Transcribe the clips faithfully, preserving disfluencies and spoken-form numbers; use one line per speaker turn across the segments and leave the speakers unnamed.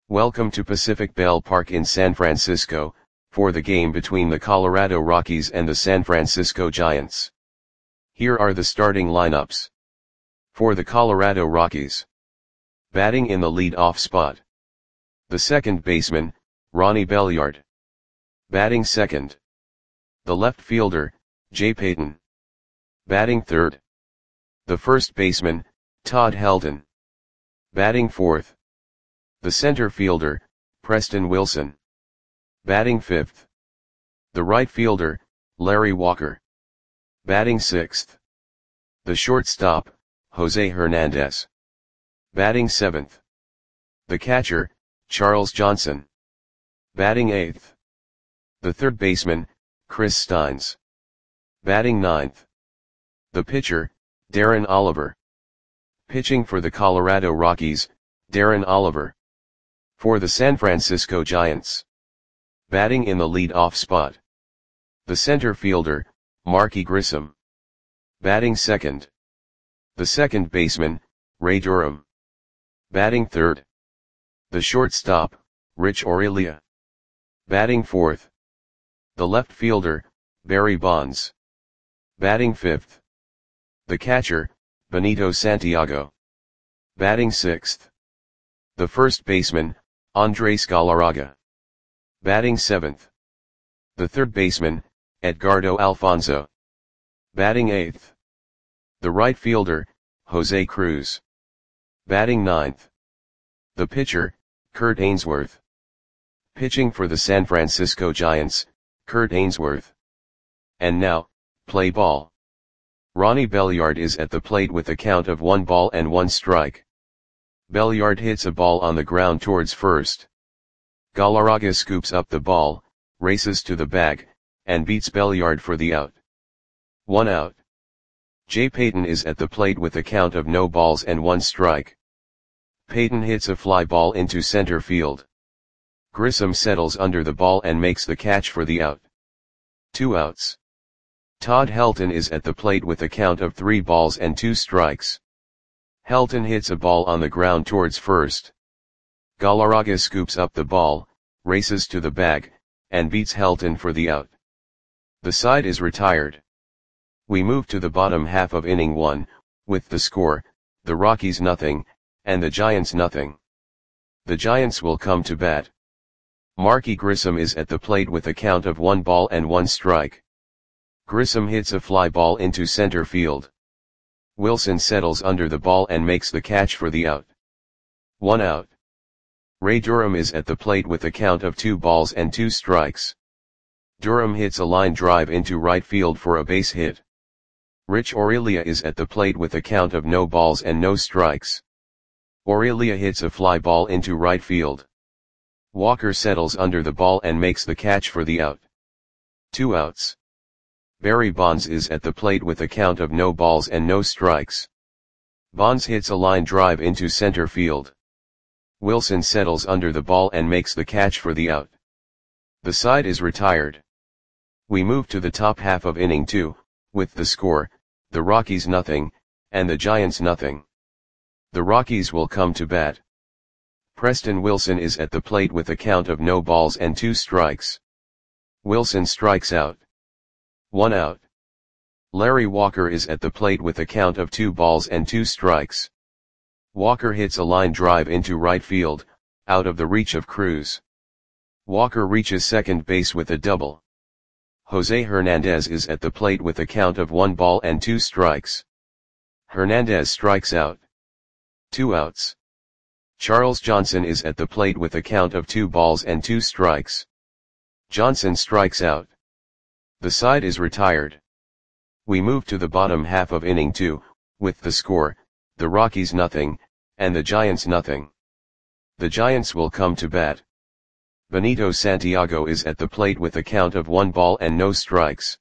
Welcome to Pacific Bell Park in San Francisco, for the game between the Colorado Rockies and the San Francisco Giants. Here are the starting lineups. For the Colorado Rockies. Batting in the lead-off spot. The second baseman, Ronnie Belliard. Batting second. The left fielder, Jay Payton. Batting third. The first baseman, Todd Helton. Batting fourth. The center fielder, Preston Wilson. Batting fifth. The right fielder, Larry Walker. Batting sixth. The shortstop, Jose Hernandez. Batting seventh. The catcher, Charles Johnson. Batting eighth. The third baseman, Chris Steins. Batting ninth. The pitcher, Darren Oliver. Pitching for the Colorado Rockies, Darren Oliver. For the San Francisco Giants. Batting in the lead-off spot. The center fielder, Marky Grissom. Batting second. The second baseman, Ray Durham. Batting third. The shortstop, Rich Aurelia. Batting fourth. The left fielder, Barry Bonds. Batting fifth. The catcher, Benito Santiago. Batting sixth. The first baseman, Andres Galarraga. Batting seventh. The third baseman, Edgardo Alfonso. Batting eighth. The right fielder, Jose Cruz. Batting ninth. The pitcher, Kurt Ainsworth. Pitching for the San Francisco Giants, Kurt Ainsworth. And now, play ball. Ronnie Belliard is at the plate with a count of one ball and one strike. Belliard hits a ball on the ground towards first. Galarraga scoops up the ball, races to the bag, and beats Belliard for the out. One out. Jay Payton is at the plate with a count of no balls and one strike. Payton hits a fly ball into center field. Grissom settles under the ball and makes the catch for the out. Two outs. Todd Helton is at the plate with a count of three balls and two strikes. Helton hits a ball on the ground towards first. Galarraga scoops up the ball, races to the bag, and beats Helton for the out. The side is retired. We move to the bottom half of inning one, with the score, the Rockies nothing, and the Giants nothing. The Giants will come to bat. Marky Grissom is at the plate with a count of one ball and one strike. Grissom hits a fly ball into center field. Wilson settles under the ball and makes the catch for the out. One out. Ray Durham is at the plate with a count of two balls and two strikes. Durham hits a line drive into right field for a base hit. Rich Aurelia is at the plate with a count of no balls and no strikes. Aurelia hits a fly ball into right field. Walker settles under the ball and makes the catch for the out. Two outs. Barry Bonds is at the plate with a count of no balls and no strikes. Bonds hits a line drive into center field. Wilson settles under the ball and makes the catch for the out. The side is retired. We move to the top half of inning two, with the score, the Rockies nothing, and the Giants nothing. The Rockies will come to bat. Preston Wilson is at the plate with a count of no balls and two strikes. Wilson strikes out. One out. Larry Walker is at the plate with a count of two balls and two strikes. Walker hits a line drive into right field, out of the reach of Cruz. Walker reaches second base with a double. Jose Hernandez is at the plate with a count of one ball and two strikes. Hernandez strikes out. Two outs. Charles Johnson is at the plate with a count of two balls and two strikes. Johnson strikes out. The side is retired. We move to the bottom half of inning two, with the score, the Rockies nothing, and the Giants nothing. The Giants will come to bat. Benito Santiago is at the plate with a count of one ball and no strikes.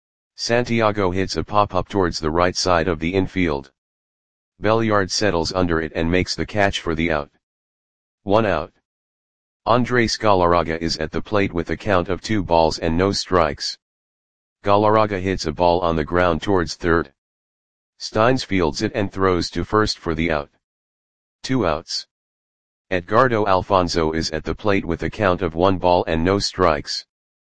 Santiago hits a pop-up towards the right side of the infield. Belliard settles under it and makes the catch for the out. One out. Andres Galarraga is at the plate with a count of two balls and no strikes. Galarraga hits a ball on the ground towards third. Steins fields it and throws to first for the out. Two outs. Edgardo Alfonso is at the plate with a count of one ball and no strikes.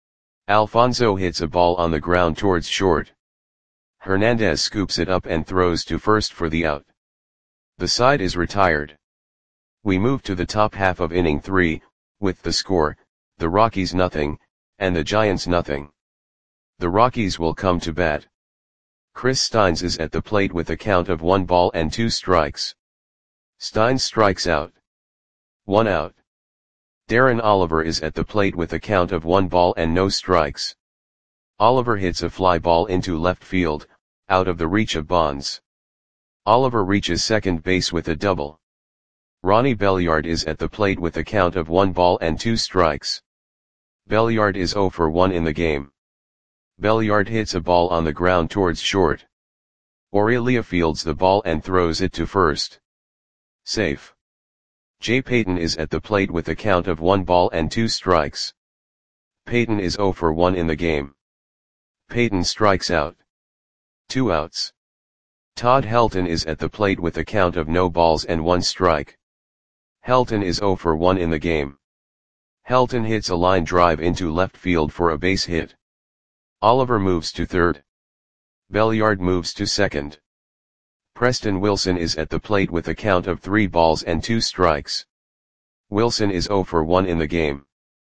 Alfonso hits a ball on the ground towards short. Hernandez scoops it up and throws to first for the out. The side is retired. We move to the top half of inning three, with the score, the Rockies nothing, and the Giants nothing. The Rockies will come to bat. Chris Steins is at the plate with a count of one ball and two strikes. Steins strikes out. One out. Darren Oliver is at the plate with a count of one ball and no strikes. Oliver hits a fly ball into left field, out of the reach of Bonds. Oliver reaches second base with a double. Ronnie Belliard is at the plate with a count of one ball and two strikes. Belliard is zero for one in the game. Belliard hits a ball on the ground towards short. Aurelia fields the ball and throws it to first. Safe. Jay Payton is at the plate with a count of one ball and two strikes. Payton is zero for one in the game. Payton strikes out. Two outs. Todd Helton is at the plate with a count of no balls and one strike. Helton is zero for one in the game. Helton hits a line drive into left field for a base hit. Oliver moves to third. Belliard moves to second. Preston Wilson is at the plate with a count of three balls and two strikes. Wilson is zero for one in the game.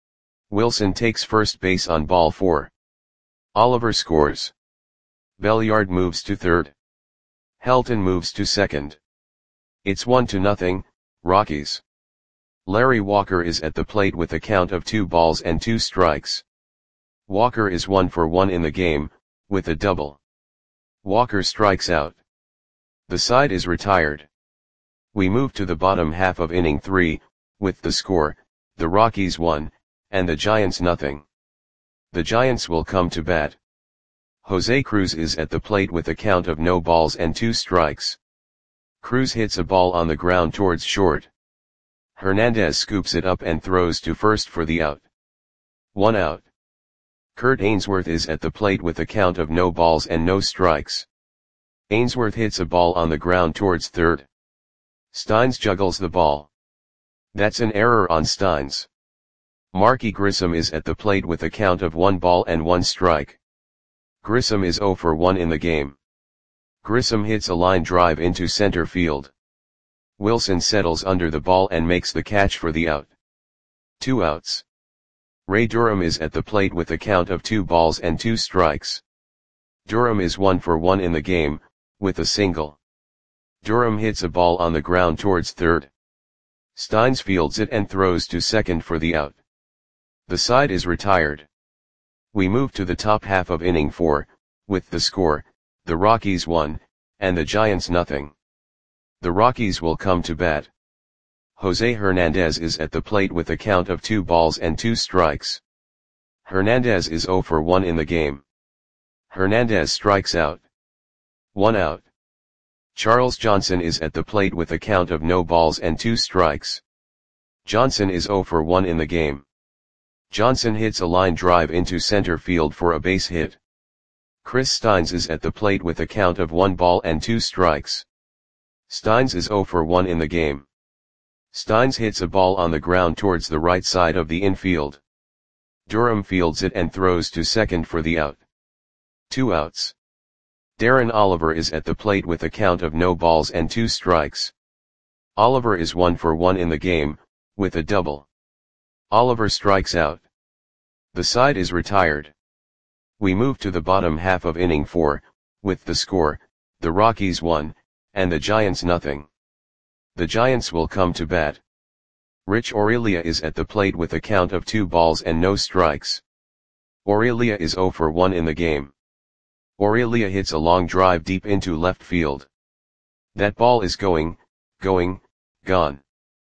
Wilson takes first base on ball four. Oliver scores. Belliard moves to third. Helton moves to second. It's one to nothing, Rockies. Larry Walker is at the plate with a count of two balls and two strikes. Walker is one for one in the game, with a double. Walker strikes out. The side is retired. We move to the bottom half of inning three, with the score, the Rockies one, and the Giants nothing. The Giants will come to bat. Jose Cruz is at the plate with a count of no balls and two strikes. Cruz hits a ball on the ground towards short. Hernandez scoops it up and throws to first for the out. One out. Kurt Ainsworth is at the plate with a count of no balls and no strikes. Ainsworth hits a ball on the ground towards third. Steins juggles the ball. That's an error on Steins. Marky Grissom is at the plate with a count of one ball and one strike. Grissom is zero for one in the game. Grissom hits a line drive into center field. Wilson settles under the ball and makes the catch for the out. Two outs. Ray Durham is at the plate with a count of two balls and two strikes. Durham is one for one in the game, with a single. Durham hits a ball on the ground towards third. Steins fields it and throws to second for the out. The side is retired. We move to the top half of inning four, with the score, the Rockies one, and the Giants nothing. The Rockies will come to bat. Jose Hernandez is at the plate with a count of two balls and two strikes. Hernandez is zero for one in the game. Hernandez strikes out. One out. Charles Johnson is at the plate with a count of no balls and two strikes. Johnson is zero for one in the game. Johnson hits a line drive into center field for a base hit. Chris Steins is at the plate with a count of one ball and two strikes. Steins is zero for one in the game. Steins hits a ball on the ground towards the right side of the infield. Durham fields it and throws to second for the out. Two outs. Darren Oliver is at the plate with a count of no balls and two strikes. Oliver is one for one in the game, with a double. Oliver strikes out. The side is retired. We move to the bottom half of inning four, with the score, the Rockies one, and the Giants nothing. The Giants will come to bat. Rich Aurelia is at the plate with a count of two balls and no strikes. Aurelia is zero for one in the game. Aurelia hits a long drive deep into left field. That ball is going, going, gone.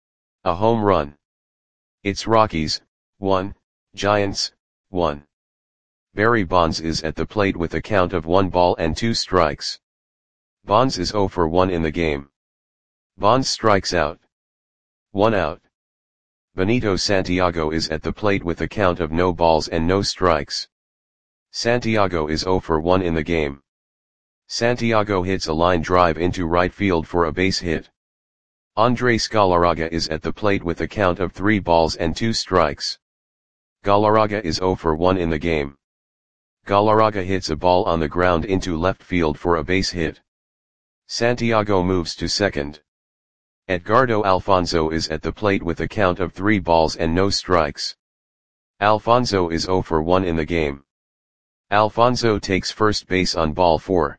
A home run. It's Rockies, one, Giants, one. Barry Bonds is at the plate with a count of one ball and two strikes. Bonds is zero for one in the game. Bonds strikes out. One out. Benito Santiago is at the plate with a count of no balls and no strikes. Santiago is zero for one in the game. Santiago hits a line drive into right field for a base hit. Andres Galarraga is at the plate with a count of three balls and two strikes. Galarraga is zero for one in the game. Galarraga hits a ball on the ground into left field for a base hit. Santiago moves to second. Edgardo Alfonso is at the plate with a count of three balls and no strikes. Alfonso is zero for one in the game. Alfonso takes first base on ball four.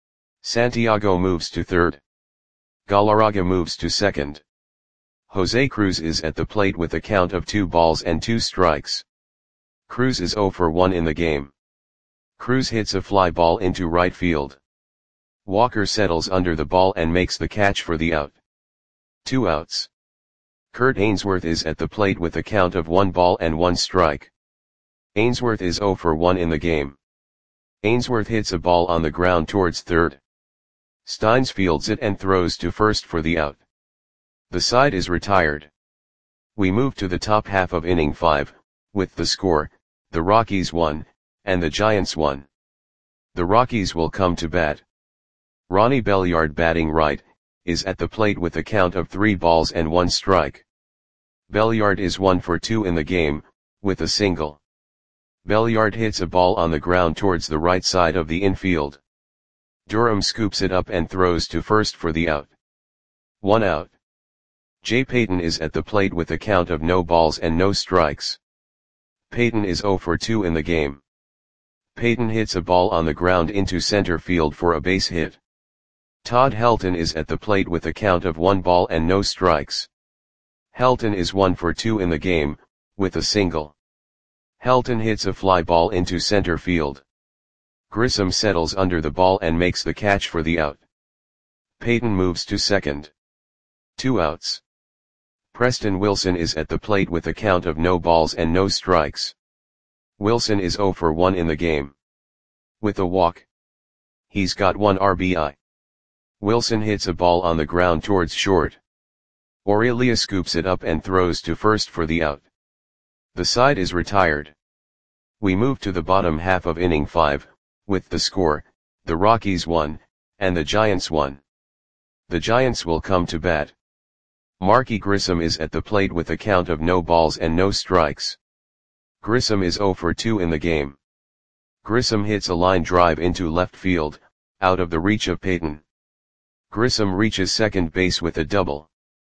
Santiago moves to third. Galarraga moves to second. Jose Cruz is at the plate with a count of two balls and two strikes. Cruz is zero for one in the game. Cruz hits a fly ball into right field. Walker settles under the ball and makes the catch for the out. Two outs. Kurt Ainsworth is at the plate with a count of one ball and one strike. Ainsworth is zero for one in the game. Ainsworth hits a ball on the ground towards third. Steins fields it and throws to first for the out. The side is retired. We move to the top half of inning five, with the score, the Rockies won, and the Giants won. The Rockies will come to bat. Ronnie Belliard, batting right, is at the plate with a count of three balls and one strike. Belliard is one for two in the game, with a single. Belliard hits a ball on the ground towards the right side of the infield. Durham scoops it up and throws to first for the out. One out. Jay Payton is at the plate with a count of no balls and no strikes. Payton is zero for two in the game. Payton hits a ball on the ground into center field for a base hit. Todd Helton is at the plate with a count of one ball and no strikes. Helton is one for two in the game, with a single. Helton hits a fly ball into center field. Grissom settles under the ball and makes the catch for the out. Payton moves to second. Two outs. Preston Wilson is at the plate with a count of no balls and no strikes. Wilson is zero for one in the game. With a walk. He's got one R B I. Wilson hits a ball on the ground towards short. Aurelia scoops it up and throws to first for the out. The side is retired. We move to the bottom half of inning five, with the score, the Rockies won, and the Giants won. The Giants will come to bat. Marky Grissom is at the plate with a count of no balls and no strikes. Grissom is zero for two in the game. Grissom hits a line drive into left field, out of the reach of Payton. Grissom reaches second base with a double.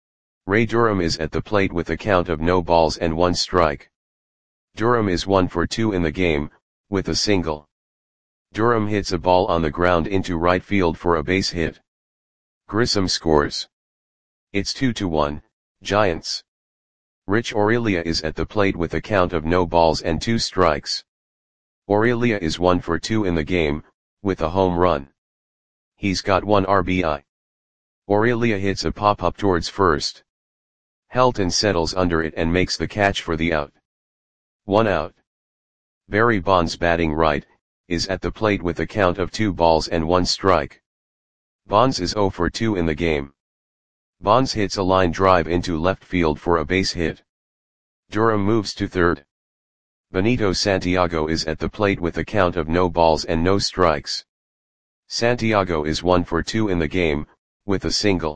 Ray Durham is at the plate with a count of no balls and one strike. Durham is one for two in the game, with a single. Durham hits a ball on the ground into right field for a base hit. Grissom scores. It's two to one, Giants. Rich Aurelia is at the plate with a count of no balls and two strikes. Aurelia is one for two in the game, with a home run. He's got one R B I. Aurelia hits a pop-up towards first. Helton settles under it and makes the catch for the out. One out. Barry Bonds, batting right, is at the plate with a count of two balls and one strike. Bonds is zero for two in the game. Bonds hits a line drive into left field for a base hit. Durham moves to third. Benito Santiago is at the plate with a count of no balls and no strikes. Santiago is one for two in the game, with a single.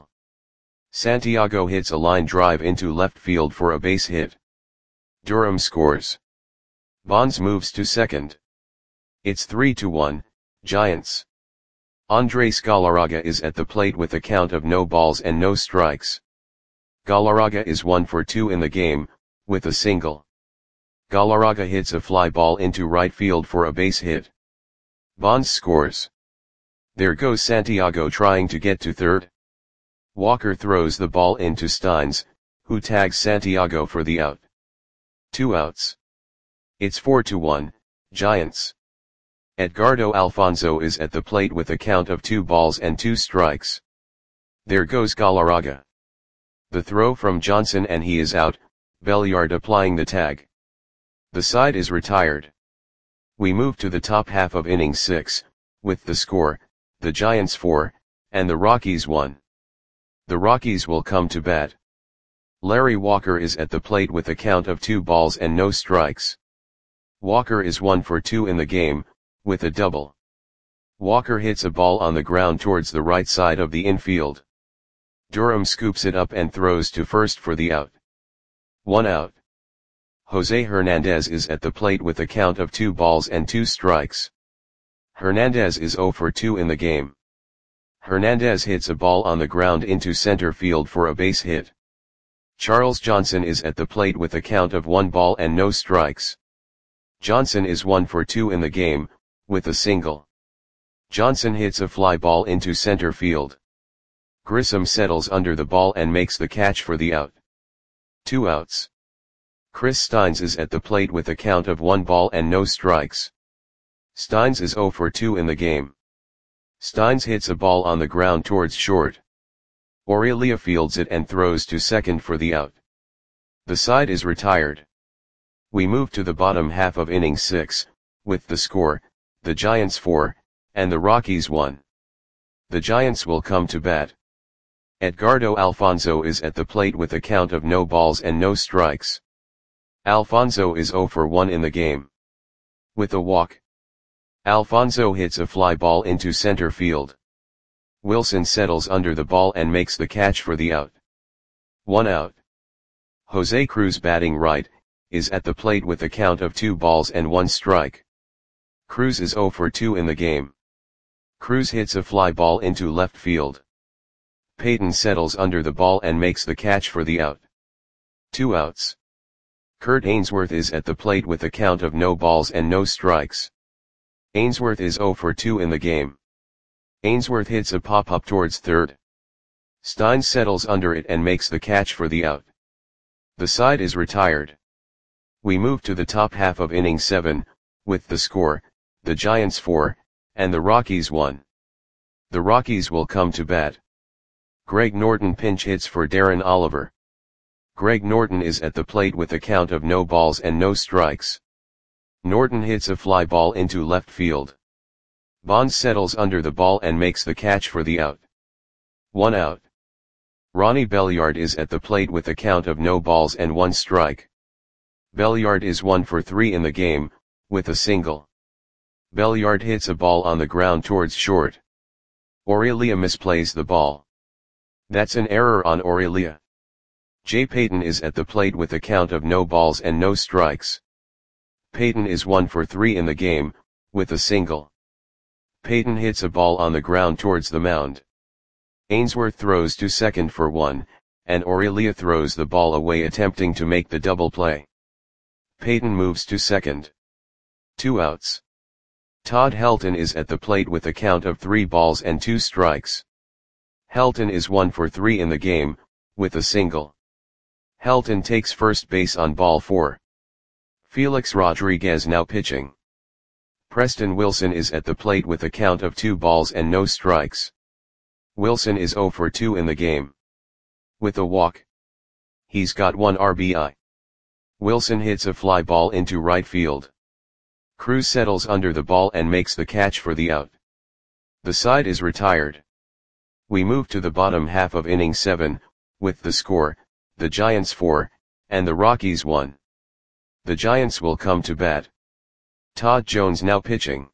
Santiago hits a line drive into left field for a base hit. Durham scores. Bonds moves to second. It's three to one, Giants. Andres Galarraga is at the plate with a count of no balls and no strikes. Galarraga is one for two in the game, with a single. Galarraga hits a fly ball into right field for a base hit. Bonds scores. There goes Santiago trying to get to third. Walker throws the ball into Steins, who tags Santiago for the out. Two outs. It's four to one, Giants. Edgardo Alfonso is at the plate with a count of two balls and two strikes. There goes Galarraga. The throw from Johnson and he is out, Belliard applying the tag. The side is retired. We move to the top half of inning six, with the score, the Giants four, and the Rockies one. The Rockies will come to bat. Larry Walker is at the plate with a count of two balls and no strikes. Walker is one for two in the game, with a double. Walker hits a ball on the ground towards the right side of the infield. Durham scoops it up and throws to first for the out. One out. Jose Hernandez is at the plate with a count of two balls and two strikes. Hernandez is zero for two in the game. Hernandez hits a ball on the ground into center field for a base hit. Charles Johnson is at the plate with a count of one ball and no strikes. Johnson is one for two in the game, with a single. Johnson hits a fly ball into center field. Grissom settles under the ball and makes the catch for the out. Two outs. Chris Steins is at the plate with a count of one ball and no strikes. Steins is zero for two in the game. Steins hits a ball on the ground towards short. Aurelia fields it and throws to second for the out. The side is retired. We move to the bottom half of inning six, with the score, the Giants four, and the Rockies one. The Giants will come to bat. Edgardo Alfonzo is at the plate with a count of no balls and no strikes. Alfonzo is zero for one in the game. With a walk, Alfonzo hits a fly ball into center field. Wilson settles under the ball and makes the catch for the out. One out. Jose Cruz, batting right, is at the plate with a count of two balls and one strike. Cruz is zero for two in the game. Cruz hits a fly ball into left field. Payton settles under the ball and makes the catch for the out. Two outs. Kurt Ainsworth is at the plate with a count of no balls and no strikes. Ainsworth is zero for two in the game. Ainsworth hits a pop-up towards third. Steins settles under it and makes the catch for the out. The side is retired. We move to the top half of inning seven, with the score, the Giants four, and the Rockies one. The Rockies will come to bat. Greg Norton pinch hits for Darren Oliver. Greg Norton is at the plate with a count of no balls and no strikes. Norton hits a fly ball into left field. Bonds settles under the ball and makes the catch for the out. One out. Ronnie Belliard is at the plate with a count of no balls and one strike. Belliard is one for three in the game, with a single. Belliard hits a ball on the ground towards short. Aurelia misplays the ball. That's an error on Aurelia. Jay Payton is at the plate with a count of no balls and no strikes. Payton is one for three in the game, with a single. Payton hits a ball on the ground towards the mound. Ainsworth throws to second for one, and Aurelia throws the ball away attempting to make the double play. Payton moves to second. Two outs. Todd Helton is at the plate with a count of three balls and two strikes. Helton is one for three in the game, with a single. Helton takes first base on ball four. Felix Rodriguez now pitching. Preston Wilson is at the plate with a count of two balls and no strikes. Wilson is zero for two in the game. With a walk. He's got one R B I. Wilson hits a fly ball into right field. Cruz settles under the ball and makes the catch for the out. The side is retired. We move to the bottom half of inning seven, with the score, the Giants four, and the Rockies one. The Giants will come to bat. Todd Jones now pitching.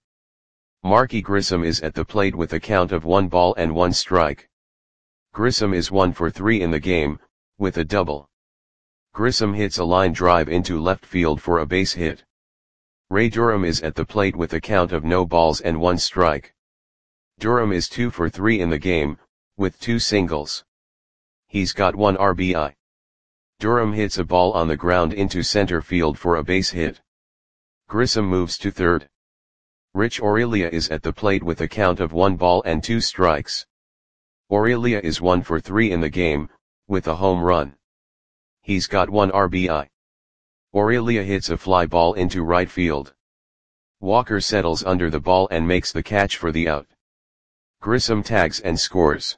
Marky Grissom is at the plate with a count of one ball and one strike. Grissom is one for three in the game, with a double. Grissom hits a line drive into left field for a base hit. Ray Durham is at the plate with a count of no balls and one strike. Durham is two for three in the game, with two singles. He's got one R B I. Durham hits a ball on the ground into center field for a base hit. Grissom moves to third. Rich Aurelia is at the plate with a count of one ball and two strikes. Aurelia is one for three in the game, with a home run. He's got one R B I. Aurelia hits a fly ball into right field. Walker settles under the ball and makes the catch for the out. Grissom tags and scores.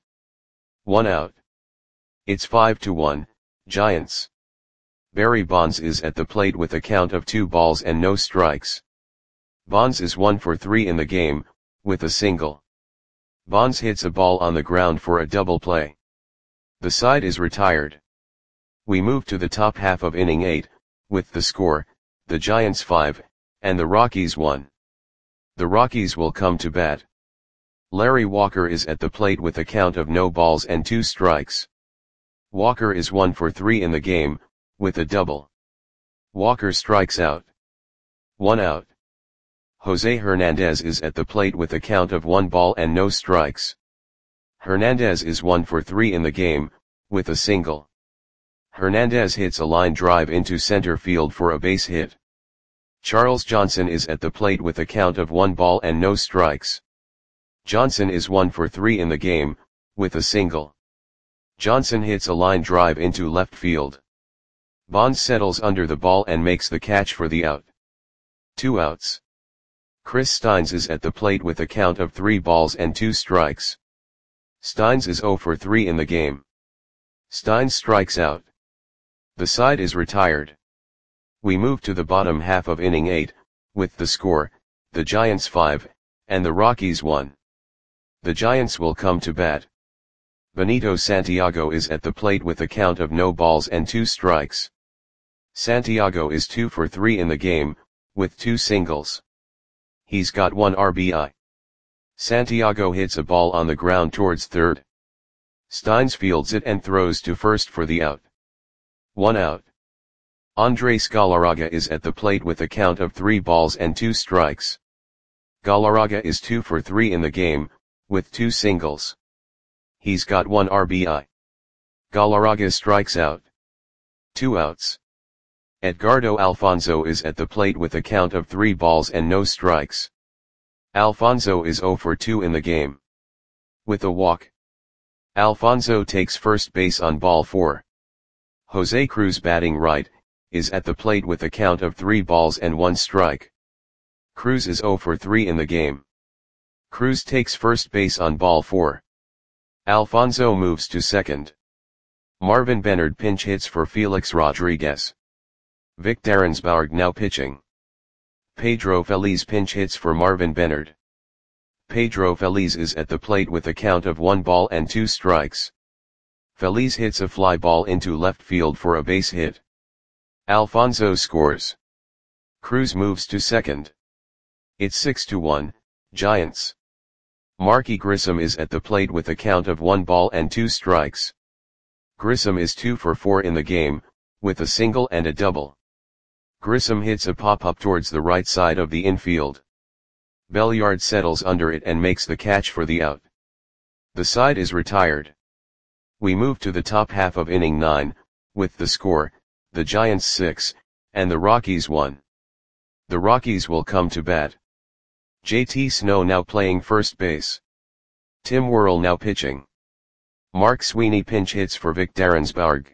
One out. It's five to one, Giants. Barry Bonds is at the plate with a count of two balls and no strikes. Bonds is one for three in the game, with a single. Bonds hits a ball on the ground for a double play. The side is retired. We move to the top half of inning eight, with the score, the Giants five, and the Rockies one. The Rockies will come to bat. Larry Walker is at the plate with a count of no balls and two strikes. Walker is one for three in the game, with a double. Walker strikes out. One out. Jose Hernandez is at the plate with a count of one ball and no strikes. Hernandez is one for three in the game, with a single. Hernandez hits a line drive into center field for a base hit. Charles Johnson is at the plate with a count of one ball and no strikes. Johnson is one for three in the game, with a single. Johnson hits a line drive into left field. Bonds settles under the ball and makes the catch for the out. Two outs. Chris Steins is at the plate with a count of three balls and two strikes. Steins is zero for three in the game. Steins strikes out. The side is retired. We move to the bottom half of inning eight, with the score, the Giants five, and the Rockies one. The Giants will come to bat. Benito Santiago is at the plate with a count of no balls and two strikes. Santiago is two for three in the game, with two singles. He's got one R B I. Santiago hits a ball on the ground towards third. Steins fields it and throws to first for the out. One out. Andres Galarraga is at the plate with a count of three balls and two strikes. Galarraga is two for three in the game, with two singles. He's got one R B I. Galarraga strikes out. Two outs. Edgardo Alfonzo is at the plate with a count of three balls and no strikes. Alfonzo is zero for two in the game. With a walk. Alfonzo takes first base on ball four. Jose Cruz, batting right, is at the plate with a count of three balls and one strike. Cruz is zero for three in the game. Cruz takes first base on ball four. Alfonzo moves to second. Marvin Benard pinch hits for Felix Rodriguez. Vic Darrensbourg now pitching. Pedro Feliz pinch hits for Marvin Benard. Pedro Feliz is at the plate with a count of one ball and two strikes. Feliz hits a fly ball into left field for a base hit. Alfonzo scores. Cruz moves to second. It's six to one, Giants. Marky Grissom is at the plate with a count of one ball and two strikes. Grissom is two for four in the game, with a single and a double. Grissom hits a pop-up towards the right side of the infield. Belliard settles under it and makes the catch for the out. The side is retired. We move to the top half of inning nine, with the score, the Giants six, and the Rockies one. The Rockies will come to bat. J T Snow now playing first base. Tim Worrell now pitching. Mark Sweeney pinch hits for Vic Darrensbourg.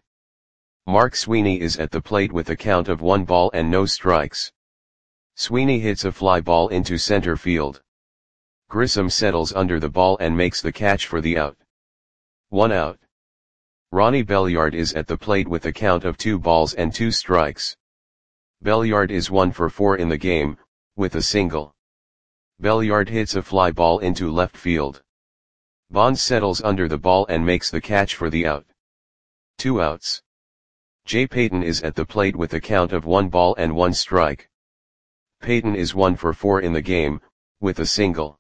Mark Sweeney is at the plate with a count of one ball and no strikes. Sweeney hits a fly ball into center field. Grissom settles under the ball and makes the catch for the out. One out. Ronnie Belliard is at the plate with a count of two balls and two strikes. Belliard is one for four in the game, with a single. Belliard hits a fly ball into left field. Bonds settles under the ball and makes the catch for the out. Two outs. Jay Payton is at the plate with a count of one ball and one strike. Payton is one for four in the game, with a single.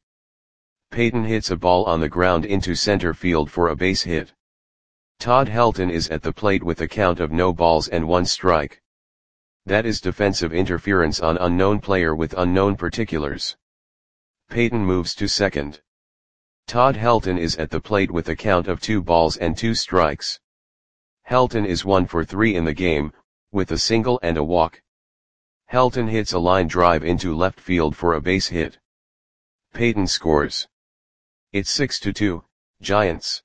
Payton hits a ball on the ground into center field for a base hit. Todd Helton is at the plate with a count of no balls and one strike. That is defensive interference on unknown player with unknown particulars. Payton moves to second. Todd Helton is at the plate with a count of two balls and two strikes. Helton is one for three in the game, with a single and a walk. Helton hits a line drive into left field for a base hit. Payton scores. It's six to two, Giants.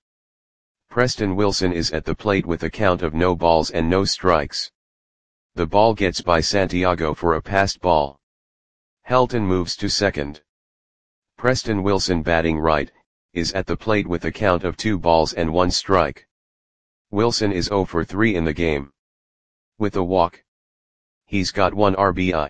Preston Wilson is at the plate with a count of no balls and no strikes. The ball gets by Santiago for a passed ball. Helton moves to second. Preston Wilson, batting right, is at the plate with a count of two balls and one strike. Wilson is zero for three in the game. With a walk. He's got one R B I.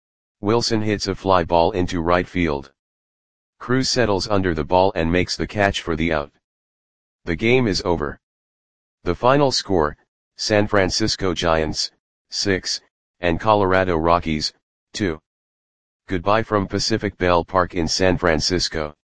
Wilson hits a fly ball into right field. Cruz settles under the ball and makes the catch for the out. The game is over. The final score, San Francisco Giants, six, and Colorado Rockies, two. Goodbye from Pacific Bell Park in San Francisco.